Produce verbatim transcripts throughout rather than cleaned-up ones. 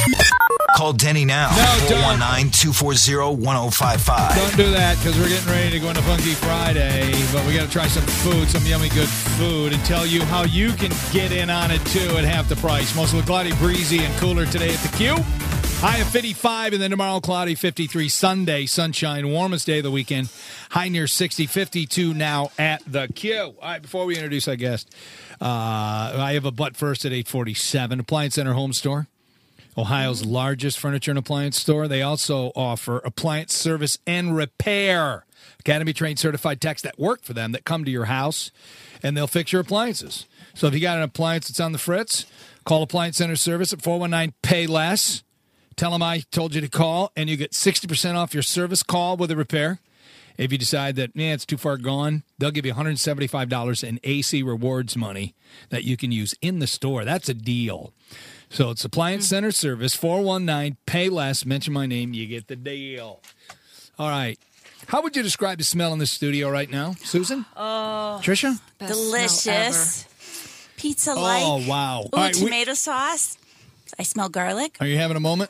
Call Denny now. No, four one nine, two four zero, one zero five five. Don't do that because we're getting ready to go into Funky Friday. But we got to try some food, some yummy good food, and tell you how you can get in on it too at half the price. Mostly cloudy, breezy, and cooler today at the Q. High of fifty-five, and then tomorrow cloudy, fifty-three. Sunday, sunshine, warmest day of the weekend. High near sixty, fifty-two now at the Q. All right, before we introduce our guest, uh, I have a butt first at eight forty-seven. Appliance Center Home Store, Ohio's largest furniture and appliance store. They also offer appliance service and repair. Academy-trained certified techs that work for them that come to your house, and they'll fix your appliances. So if you got an appliance that's on the fritz, call Appliance Center Service at four one nine, pay less. Tell them I told you to call, and you get sixty percent off your service call with a repair. If you decide that, man, it's too far gone, they'll give you one hundred seventy-five dollars in A C rewards money that you can use in the store. That's a deal. So it's Appliance Center Service, four one nine, pay less, mention my name, you get the deal. All right. How would you describe the smell in the studio right now, Susan? Oh. Tricia? Delicious. Pizza-like. Oh, wow. Ooh, All right, tomato we- sauce. I smell garlic. Are you having a moment?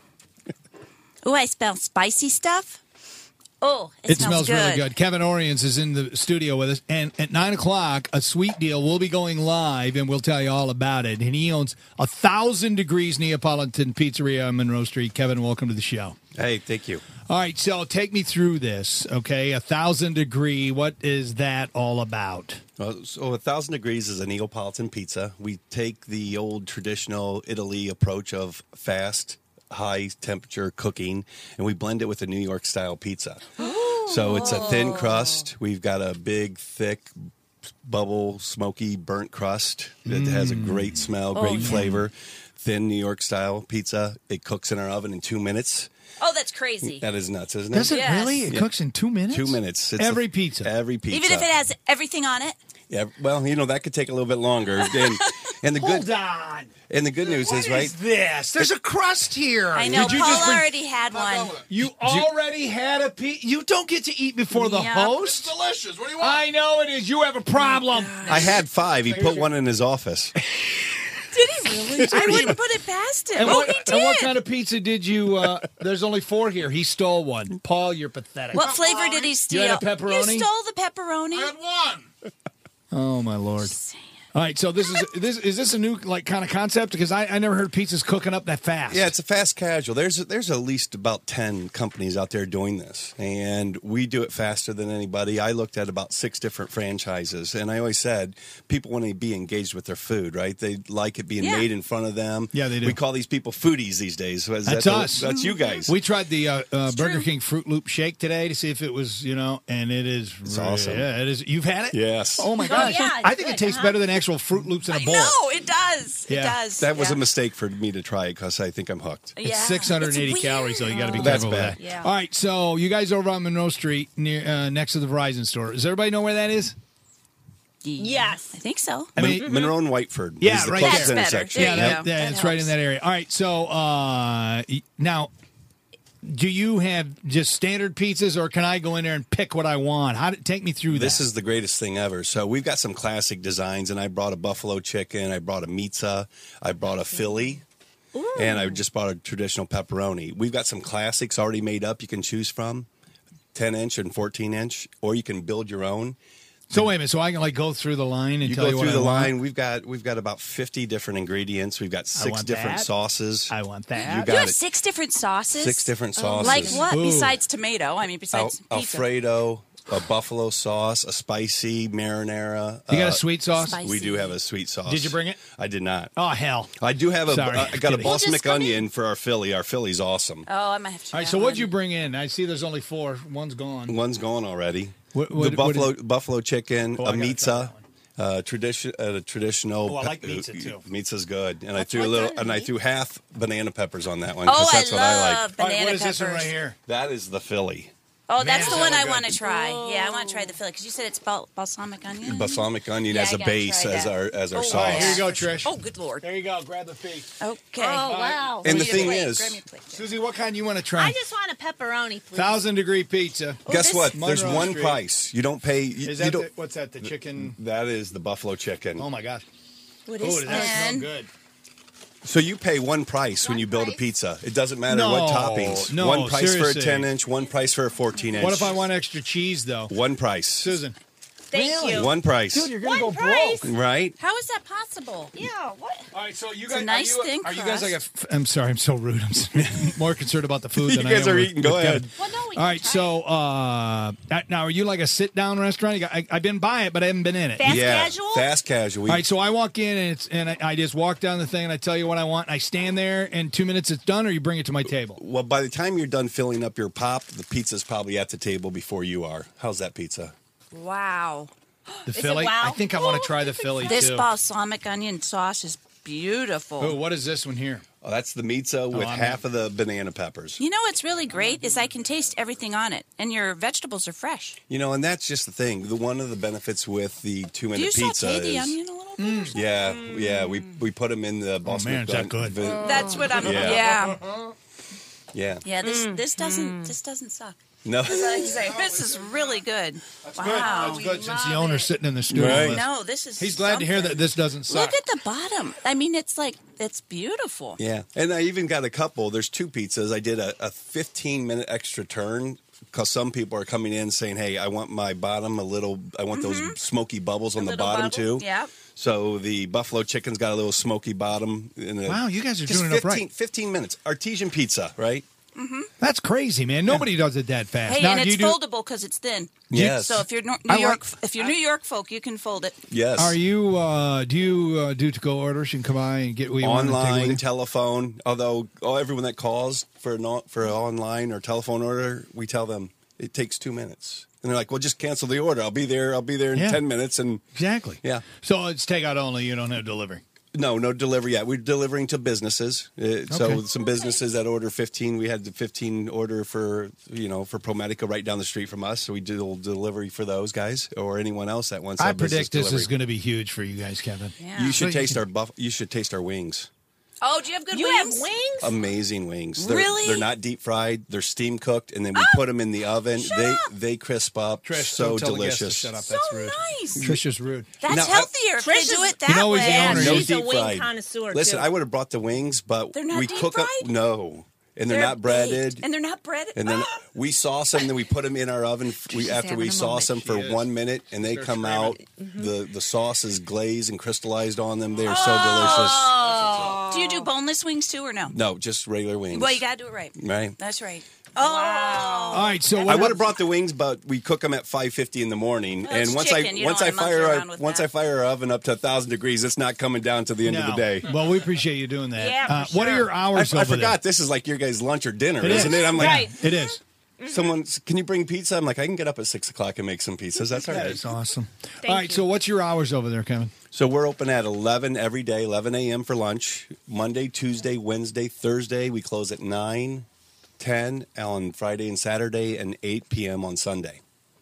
Ooh, I smell spicy stuff. Oh, it, It smells, smells, good. really good. Kevin Oriens is in the studio with us. And at nine o'clock, a sweet deal will be going live, and we'll tell you all about it. And he owns a thousand Degrees Neapolitan Pizzeria on Monroe Street. Kevin, welcome to the show. Hey, thank you. All right, so take me through this, okay? A thousand degree, what is that all about? Well, so a thousand degrees is a Neapolitan pizza. We take the old traditional Italy approach of fast, high temperature cooking, and we blend it with a New York style pizza. So it's a thin crust. We've got a big, thick, bubble, smoky, burnt crust that mm. has a great smell, great oh, yeah. flavor. Thin New York style pizza. It cooks in our oven in two minutes. Oh, that's crazy. That is nuts, isn't it? Does it yes. really? It yeah. cooks in two minutes? Two minutes. It's every a, pizza? Every pizza. Even if it has everything on it? Yeah, well, you know, that could take a little bit longer. And, and the Hold good, on. And the good news what is, right? Is this? There's a crust here. I know. Did you Paul just bring... already had one. You already had a pizza? You don't get to eat before the yep. host? It's delicious. What do you want? I know it is. You have a problem. I had five. He put one in his office. Did he really? I wouldn't put it past him. And oh, what, he did. And what kind of pizza did you, uh, there's only four here. He stole one. Paul, you're pathetic. What flavor did he steal? You had a pepperoni? You stole the pepperoni? I had one. Oh, my Lord. All right, so this is this is this a new like kind of concept? Because I, I never heard pizzas cooking up that fast. Yeah, it's a fast casual. There's there's at least about ten companies out there doing this, and we do it faster than anybody. I looked at about six different franchises, and I always said people want to be engaged with their food, right? They like it being yeah. made in front of them. Yeah, they do. We call these people foodies these days. Is that's that us. The, that's you guys. We tried the uh, uh, Burger true. King Fruit Loop Shake today to see if it was, you know, and it is. It's really, awesome. Yeah, it is. You've had it? Yes. Oh my Oh, gosh! yeah, I think good, it tastes uh-huh. better than actual Fruit Loops in a bowl. No, it does. Yeah. It does. That was yeah. a mistake for me to try it because I think I'm hooked. Yeah. It's six hundred eighty It's calories, so you got to be Oh, careful that's with bad. that. Yeah. All right, so you guys over on Monroe Street, near uh, next to the Verizon store. Does everybody know where that is? Yes. I think so. I mean, Mon- Monroe and Whiteford. Yeah, is the right closest there. That's better. intersection. There you yeah, go. yeah, That it's right in helps. that area. All right, so uh, y- now, do you have just standard pizzas, or can I go in there and pick what I want? How to, take me through This that. is the greatest thing ever. So we've got some classic designs, and I brought a buffalo chicken, I brought a pizza, I brought a Philly, Ooh. and I just brought a traditional pepperoni. We've got some classics already made up you can choose from, ten inch and fourteen inch, or you can build your own. So wait a minute. So I can like go through the line and You tell go you what through I the want? line. We've got we've got about fifty different ingredients. We've got six want different that. sauces. I want that. You You got have it. six different sauces? Six different sauces. Like what? Ooh. Besides tomato? I mean, Al- besides pizza. Alfredo, a buffalo sauce, a spicy marinara. You got uh, a sweet sauce? Spicy. We do have a sweet sauce. Did you bring it? I did not. Oh hell! I do have a. Sorry, uh, I got a kidding. Well, just balsamic come onion for our Philly. Our Philly's awesome. Oh, I might have to All right. try So what'd one. you bring in? I see there's only four. One's gone. One's gone already. What- what- the what buffalo is- buffalo chicken, Oh, I a gotta try pizza, that one. uh, tradition, uh, traditional. Oh, I like pe- pizza, too. Pizza's good, and I That's threw a what little, done, and I right? threw half banana peppers on that one Oh, because I that's what I like. love All right, banana what is peppers. this one right here? That is the Philly. Oh, that's Man, the one so I good. want to try. Yeah, I want to try the Philly because you said it's bal- balsamic onion. Balsamic onion Yeah, as I a gotta base try as that. our as our Oh, sauce. All right, here you go, yeah. Trish. Oh, good lord. There you go. Grab the piece. Okay. Oh, wow. And the Grab me a thing plate. is- Grab me a plate. Susie, what kind you want to try? I just want a pepperoni, please. Thousand degree pizza. Guess this- what? There's Monroe one Street. price. You don't pay. You, Is you that don't, the, what's that? The chicken? that is the buffalo chicken. Oh my gosh! What Oh, is does that smell that? good? So you pay one price when you build a pizza. It doesn't matter No, what toppings. no, one price seriously. for a ten inch, one price for a fourteen inch. What if I want extra cheese, though? One price. Susan. Thank you. One price. Dude, you're gonna One go price. broke. Right? How is that possible? Yeah, what? All right, so you It's a guys nice are you, thin are you guys like a? crust. f- I'm sorry, I'm so rude. I'm s- more concerned about the food You than I guys am are with- eating. Go with ahead. Kevin. Well, no, we All can right, try so uh, that- now are you like a sit down restaurant? You got, I, I've been by it, but I haven't been in it. Fast yeah. casual? Fast casual. We- All right, so I walk in and it's and I, I just walk down the thing and I tell you what I want and I stand there and two minutes it's done, or you bring it to my table. well, by the time you're done filling up your pop, the pizza's probably at the table before you are. How's that pizza? Wow. The it Philly. wow? I think I want to try the Philly This too. balsamic onion sauce is beautiful. Oh, what is this one here? Oh, that's the pizza with I'm half of the banana peppers. You know what's really great is I can taste everything on it, and your vegetables are fresh. You know, and that's just the thing. The one of the benefits with the two Do you minute pizza saute the is, onion a little bit? or something? yeah, yeah. We we put them in the balsamic. Oh, man, is that bun- good. vin- That's what I'm. Yeah. Yeah, yeah. yeah. This this doesn't this doesn't suck. No. This is really good. Wow. That's good since the owner's sitting in the studio. Right. with us. No, this is. He's glad to hear that something. this doesn't suck. Look at the bottom. I mean, it's like it's beautiful. Yeah, and I even got a couple. There's two pizzas. I did a, a fifteen minute extra turn because some people are coming in saying, "Hey, I want my bottom a little. I want those smoky bubbles on the little bottom bubble, too." yeah. So the buffalo chicken's got a little smoky bottom. In a, Wow, you guys are just doing it up fifteen, right. fifteen minutes. Artesian pizza, right? That's crazy, man. Nobody does it that fast. Hey, now, and do it's you do, foldable because it's thin. Yes. So if you're Nor- I New like- York, if you're New York folk, you can fold it. Yes. Are you? Uh, do you uh, do to go orders? You can come by and get what you want and take it with online, you? telephone? Although oh, everyone that calls for an, o- for an online or telephone order, we tell them it takes two minutes, and they're like, "Well, just cancel the order. I'll be there. I'll be there in Yeah. ten minutes." And Exactly. Yeah. So it's takeout only. You don't have delivery. no, no delivery yet. We're delivering to businesses. Uh, So Okay. some businesses that order fifteen, we had the fifteen order for you know for ProMedica right down the street from us. So we do delivery for those guys or anyone else that wants. I that business predict this delivery. is going to be huge for you guys, Kevin. Yeah. You should So you taste can- our buff. You should taste our wings. Oh, do you have good You wings? have wings? Amazing wings. They're, Really? They're not deep fried. They're steam cooked, and then we put them in the oven. Shut they up. they crisp up. Trish, so don't tell the guests to delicious. shut up. So That's rude. nice. Trish is rude. That's Now, I- healthier if they Trish do is- it that You know he's the way. owner. Yeah, No she's a deep wing fried. connoisseur, Listen, too. I would have brought the wings, but They're not we deep cook up. fried? No, and they're, They're not breaded. baked, and they're not breaded. And then Ah! we sauce them, then we put them in our oven. We, after having we a sauce them moment. for She is. one minute, and they Start come screaming. out. The the sauce is glazed and crystallized on them. They are so Oh. Do you do boneless wings too, or no? delicious. No, just regular wings. Well, you got to do it right. right. That's right. Oh, All right. So I what would have brought the wings, but we cook them at five fifty in the morning. Well, it's and once chicken. I You once don't I wanna monkey fire around our, with once that. I fire our oven up to a thousand degrees, it's not coming down to the end of the No. day. Well, we appreciate you doing that. Yeah, uh, for What are sure. your I, hours I over forgot this is like your guys' lunch or dinner, there? It isn't is. it? I'm like, Right. It is. someone, can you bring pizza? I'm like, I can get up at six o'clock and make some pizzas. That's all right. That's awesome. Thank All right. you. So what's your hours over there, Kevin? So we're open at eleven every day, eleven a.m. for lunch. Monday, Tuesday, Wednesday, Thursday. We close at nine, ten on Friday and Saturday, and eight p.m. on Sunday.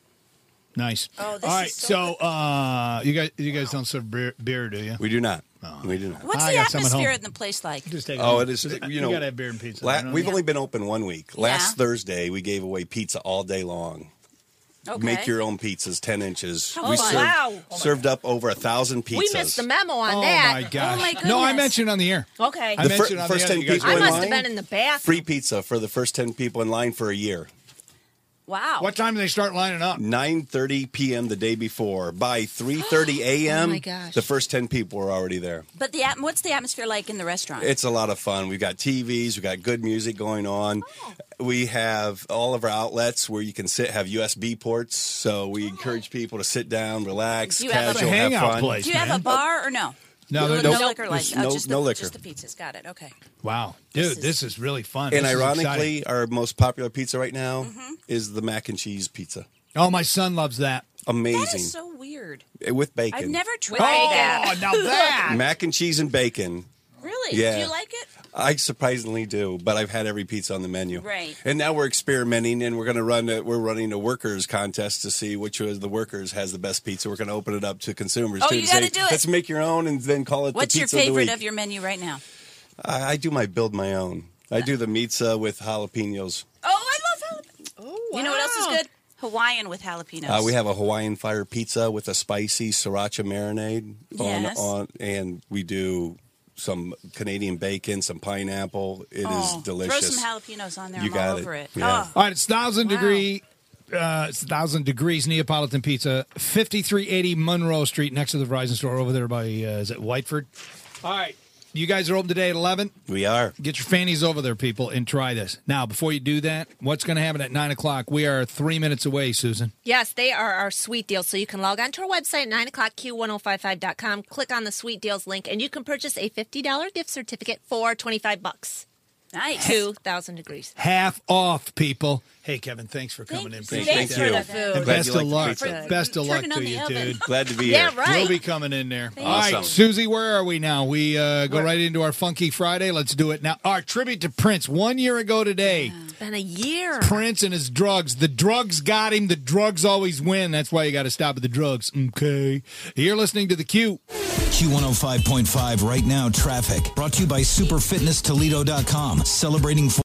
Nice. Oh, this All right. is so So uh, you guys, you guys don't serve beer, beer do you? We do not. We do not. what's I the got some at atmosphere home. in the place like? Just take Oh, home. it is. You You know, gotta have beer and pizza. La- I know we've that. only been open one week. Last Yeah. Thursday, we gave away pizza all day long. Okay. Make your own pizzas, ten inches. How we fun. served, Wow. served up over a thousand pizzas. We missed the memo on Oh that. my gosh! my no, I goodness. mentioned it on the air. Okay. I The mentioned fir- it on first the air. ten You guys people I in were- must line? have been in the bathroom. Free pizza for the first ten people in line for a year. Wow. What time do they start lining up? nine thirty p.m. the day before. By three thirty a.m., Oh my gosh. the first ten people were already there. But the at- what's the atmosphere like in the restaurant? It's a lot of fun. We've got T Vs, we've got good music going on. Oh. We have all of our outlets where you can sit, have U S B ports. So we encourage people to sit down, relax, Do you have a casual, have hangout fun. place? Do you have man. a bar or no? No, no, there- no nope. liquor license. There's Oh, no- just no the, liquor. Just the pizzas. Got it. Okay. Wow, dude, This is- this is really fun. And This is ironically, exciting. our most popular pizza right now Mm-hmm. is the mac and cheese pizza. Oh, my son loves that. Amazing. That is so weird. With bacon. I've never tried bacon. that. Oh, now that. Mac and cheese and bacon. Really? Yeah. Do you like it? I surprisingly do, but I've had every pizza on the menu. Right. And now we're experimenting, and we're going to run. A, we're running a workers contest to see which of the workers has the best pizza. We're going to open it up to consumers. Oh, too, you to say, gotta do it. Let's make your own, and then call it What's the your pizza of the favorite week. of your menu right now? I, I do my build my own. I do the pizza with jalapenos. Oh, I love jalapenos. Oh, You know what else is wow. good? Hawaiian with jalapenos. Uh, we have a Hawaiian fire pizza with a spicy sriracha marinade Yes. on, on, and we do some Canadian bacon, some pineapple. It Oh, is delicious. Throw some jalapenos on there. You I'm got all it. over it. Yeah. Oh. All right, it's thousand Wow. degree. Uh, it's thousand degrees Neapolitan pizza, fifty-three eighty Monroe Street, next to the Verizon store over there by uh, is it Whiteford? All right, you guys are open today at eleven. We are. Get your fannies over there, people, and try this. Now, before you do that, what's going to happen at nine o'clock? We are three minutes away, Susan. Yes, they are our sweet deals. So you can log on to our website, nine o'clock Q ten fifty-five dot com, click on the sweet deals link, and you can purchase a fifty dollars gift certificate for twenty-five bucks. Nice. Two thousand degrees. Half off, people. Hey, Kevin, thanks for coming in. Thank Thanks Thank for you. the food. I'm glad Best you of like the luck. pizza. Best of luck Turn it to on the you, oven. dude. Glad to be Yeah, here. right. We'll be coming in there. Thank All right, you. Susie, where are we now? We uh, go right into our Funky Friday. Let's do it now. Our tribute to Prince. One year ago today, It's been a year. Prince and his drugs. The drugs got him. The drugs always win. That's why you got to stop at the drugs. Okay. You're listening to The Q. Q one oh five point five right now traffic. Brought to you by super fitness toledo dot com. Celebrating